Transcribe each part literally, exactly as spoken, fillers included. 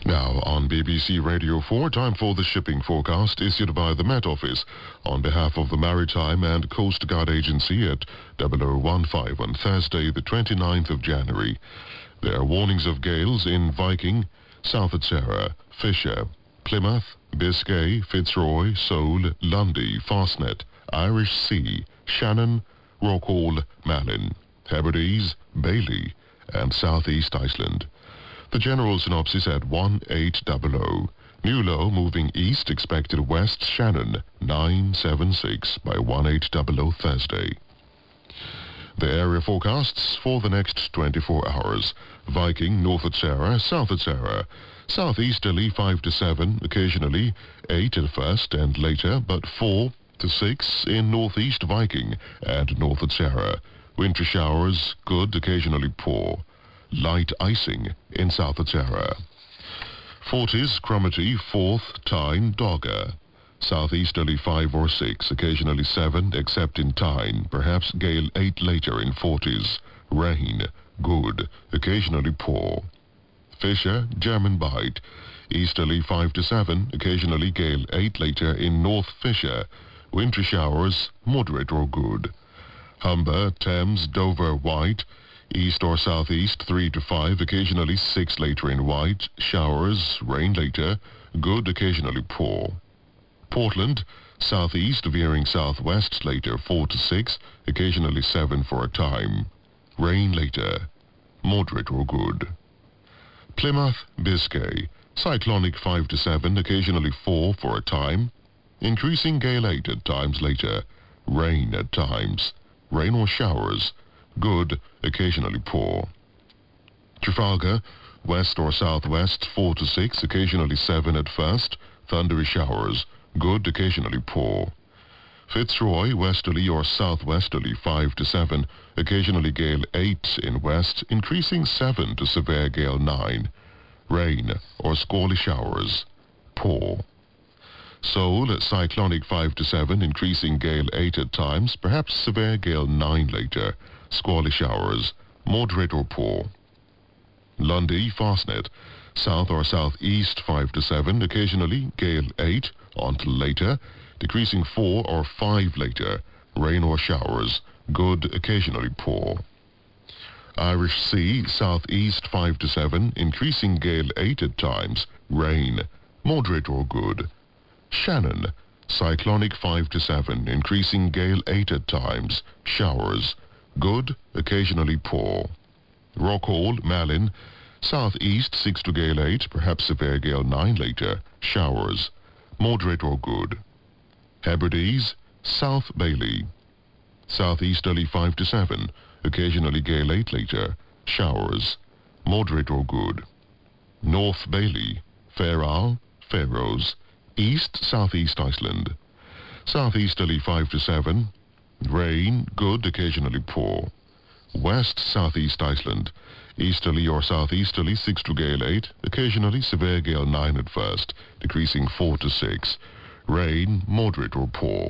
Now on B B C Radio four, time for the shipping forecast issued by the Met Office on behalf of the Maritime and Coast Guard Agency at double oh one five on Thursday, the twenty-ninth of January. There are warnings of gales in Viking, South at Sarah, Fisher, Plymouth, Biscay, Fitzroy, Seoul, Lundy, Fastnet, Irish Sea, Shannon, Rockall, Malin, Hebrides, Bailey, and Southeast Iceland. The general synopsis at one eight hundred. New low moving east, expected west Shannon, nine seven six by one eight hundred Thursday. The area forecasts for the next twenty-four hours. Viking, north at Sarah, south at Sarah. Southeasterly five to seven, occasionally eight at first and later, but four to six in northeast Viking and north at Sarah. Winter showers, good, occasionally poor. Light icing in South at Sarah. Forties, Cromarty, fourth, Tyne, Dogger. Southeasterly five or six, occasionally seven, except in Tyne. Perhaps gale eight later in Forties. Rain, good, occasionally poor. Fisher, German Bight. Easterly five to seven, occasionally gale eight later in North Fisher. Winter showers, moderate or good. Humber, Thames, Dover, White. East or southeast, three to five, occasionally six later in White. Showers, rain later, good, occasionally poor. Portland, southeast, veering southwest, later four to six, occasionally seven for a time. Rain later, moderate or good. Plymouth, Biscay, cyclonic five to seven, occasionally four for a time. Increasing gale eight at times later. Rain at times. Rain or showers, good, occasionally poor. Trafalgar, west or southwest, four to six, occasionally seven at first. Thundery showers, good, occasionally poor. Fitzroy, westerly or southwesterly, five to seven, occasionally gale eight in west, increasing seven to severe gale nine. Rain or squally showers, poor. Seoul, cyclonic five to seven, increasing gale eight at times, perhaps severe gale nine later. Squally showers, moderate or poor. Lundy, Fastnet, south or southeast five to seven, occasionally gale eight until later, decreasing four or five later. Rain or showers, good, occasionally poor. Irish Sea, southeast five to seven, increasing gale eight at times. Rain, moderate or good. Shannon, cyclonic five to seven, increasing gale eight at times. Showers, good, occasionally poor. Rockall, Malin, southeast six to gale eight, perhaps severe gale nine later. Showers, moderate or good. Hebrides, South Bailey, southeasterly five to seven, occasionally gale eight later. Showers, moderate or good. North Bailey, Fair Isle, Faroes, east southeast Iceland, southeasterly five to seven. Rain, good, occasionally poor. West southeast Iceland, easterly or southeasterly six to gale eight, occasionally severe gale nine at first, decreasing four to six. Rain, moderate or poor.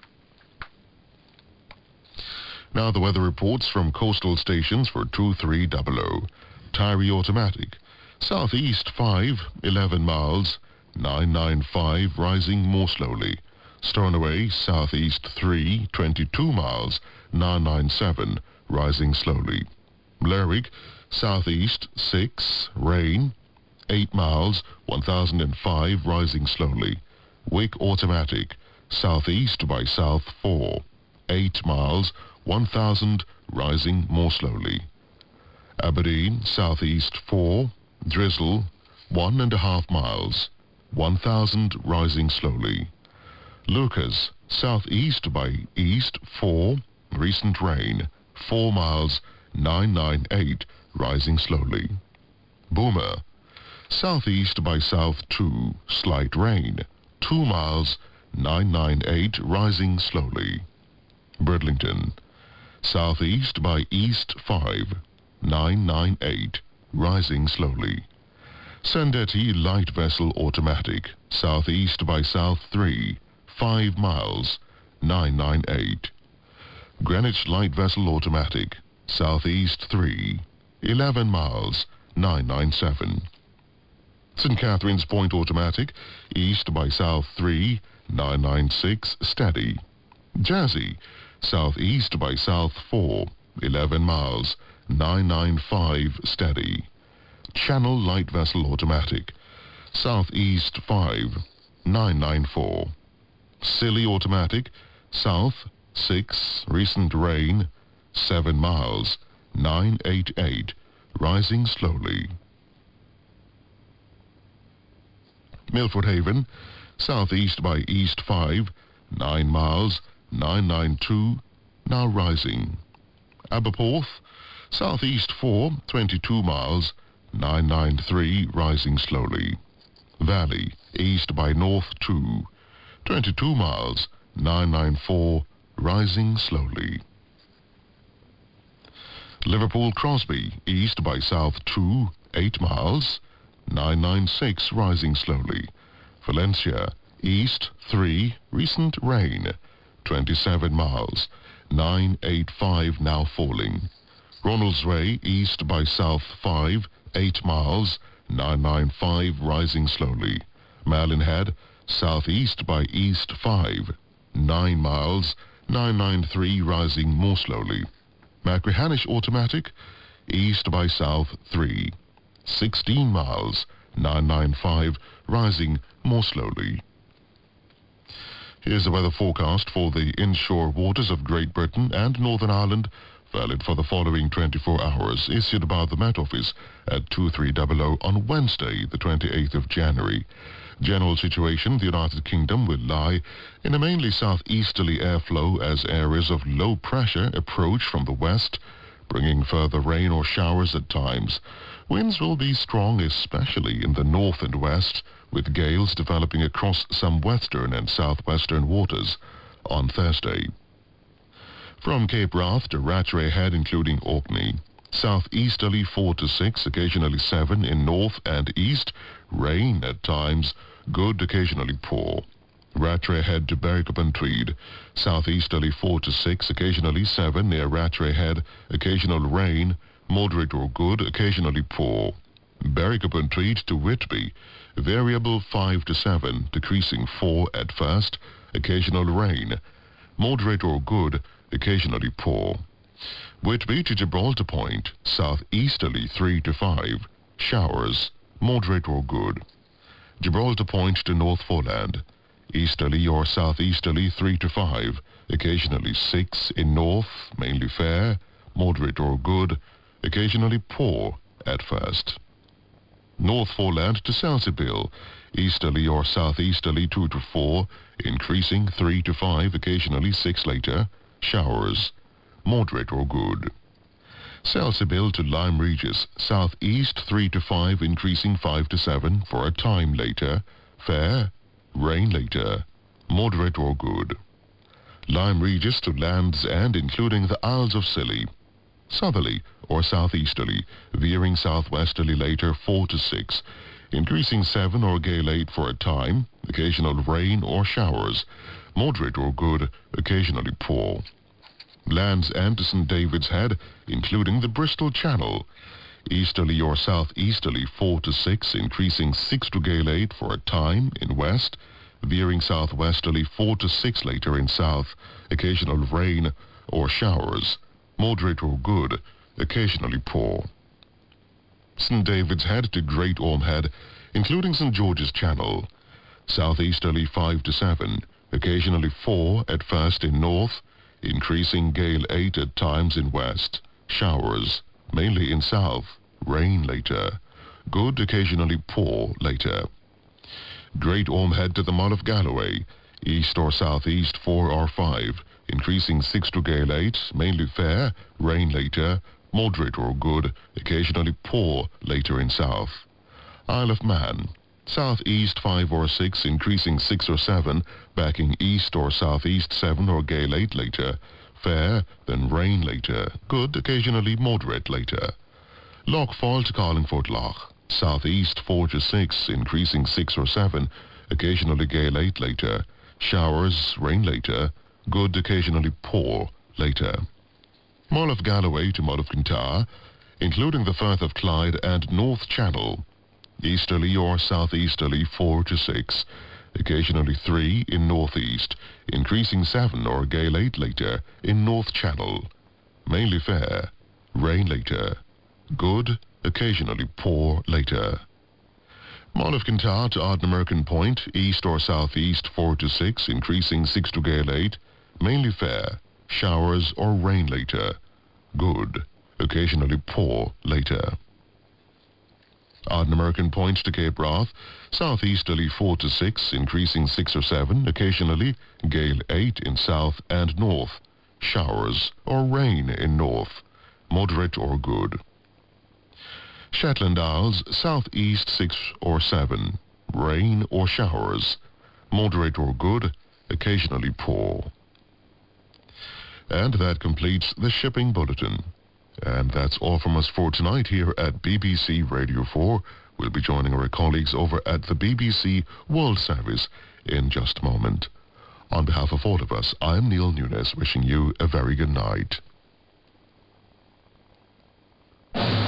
Now the weather reports from coastal stations for two three hundred. Tyree Automatic, southeast five, eleven miles, nine nine five, rising more slowly. Stornoway, southeast three, twenty-two miles, nine nine seven, rising slowly. Lerwick, southeast six, rain, eight miles, one thousand five, rising slowly. Wick Automatic, southeast by south four, eight miles, one thousand, rising more slowly. Aberdeen, southeast four, drizzle, one and a half miles, one thousand, rising slowly. Lucas, southeast by east four, recent rain, four miles, nine nine eight, rising slowly. Boomer, southeast by south two, slight rain, two miles, nine nine eight, rising slowly. Bridlington, southeast by east five, nine nine eight, rising slowly. Sandetti light vessel automatic, southeast by south three, five miles, nine nine eight. Greenwich light vessel automatic, southeast three, eleven miles, nine nine seven. Saint Catherine's Point Automatic, east by south three, nine nine six, steady. Jersey, southeast by south four, eleven miles, nine nine five, steady. Channel Light Vessel Automatic, southeast five, nine nine four. Scilly Automatic, south six, recent rain, seven miles, nine eight eight, rising slowly. Milford Haven, southeast by east five, nine miles, nine nine two, now rising. Aberporth, southeast four, twenty-two miles, nine nine three, rising slowly. Valley, east by north two, twenty-two miles, nine nine four, rising slowly. Liverpool Crosby, east by south two, eight miles, nine nine six, rising slowly. Valencia, east three, recent rain, twenty-seven miles, nine eight five, now falling. Ronaldsway, east by south five, eight miles, nine nine five, rising slowly. Malin Head, southeast by east five, nine miles, nine nine three, rising more slowly. Machrihanish Automatic, east by south three, sixteen miles, nine nine five, rising more slowly. Here's the weather forecast for the inshore waters of Great Britain and Northern Ireland, valid for the following twenty-four hours, issued by the Met Office at two three hundred on Wednesday, the twenty-eighth of January. General situation, the United Kingdom will lie in a mainly southeasterly airflow as areas of low pressure approach from the west, bringing further rain or showers at times. Winds will be strong, especially in the north and west, with gales developing across some western and southwestern waters on Thursday. From Cape Wrath to Rattray Head, including Orkney, southeasterly four to six, occasionally seven in north and east, rain at times, good, occasionally poor. Rattray Head to Berwick upon Tweed, southeasterly four to six, occasionally seven near Rattray Head, occasional rain, moderate or good, occasionally poor. Berwick upon Tweed to Whitby, variable five to seven, decreasing four at first, occasional rain, moderate or good, occasionally poor. Whitby to Gibraltar Point, southeasterly three to five, showers, moderate or good. Gibraltar Point to North Foreland, easterly or southeasterly three to five, occasionally six in north, mainly fair, moderate or good, occasionally poor at first. North Foreland to Selseybill, easterly or southeasterly two to four, increasing three to five, occasionally six later, showers, moderate or good. Selseybill to Lyme Regis, southeast three to five, increasing five to seven, for a time later, fair, rain later, moderate or good. Lyme Regis to Land's End, including the Isles of Scilly, southerly or southeasterly, veering southwesterly later four to six, increasing seven or gale eight for a time, occasional rain or showers, moderate or good, occasionally poor. Land's End to Saint David's Head, including the Bristol Channel, easterly or southeasterly four to six, increasing six to gale eight for a time in west, veering southwesterly four to six later in south, occasional rain or showers, moderate or good, occasionally poor. Saint David's Head to Great Orme Head, including Saint George's Channel, southeasterly five to seven, occasionally four at first in north, increasing gale eight at times in west, showers, mainly in south, rain later, good, occasionally poor later. Great Orme Head to the Mull of Galloway, east or southeast four or five, increasing six to gale eight, mainly fair, rain later, moderate or good, occasionally poor later in south. Isle of Man, southeast five or six, increasing six or seven, backing east or southeast seven or gale eight later, fair, then rain later, good, occasionally moderate later. Loch Foyle to Carlingford Loch, southeast four to six, increasing six or seven, occasionally gale eight later, showers, rain later, good, occasionally poor later. Mull of Galloway to Mull of Kintyre, including the Firth of Clyde and North Channel, Easterly or southeasterly four to six. Occasionally three in northeast. Increasing seven or gale eight later in North Channel. Mainly fair. Rain later. Good. Occasionally poor later. Mall of Kintyre to Ardnamurchan Point. East or southeast four to six. Increasing six to gale eight. Mainly fair. Showers or rain later. Good. Occasionally poor later. Ardnamurchan Point to Cape Wrath, southeasterly four to six, increasing six or seven, occasionally gale eight in south and north. Showers or rain in north, moderate or good. Shetland Isles, southeast six or seven, rain or showers, moderate or good, occasionally poor. And that completes the shipping bulletin. And that's all from us for tonight here at B B C Radio four. We'll be joining our colleagues over at the B B C World Service in just a moment. On behalf of all of us, I'm Neil Nunes, wishing you a very good night.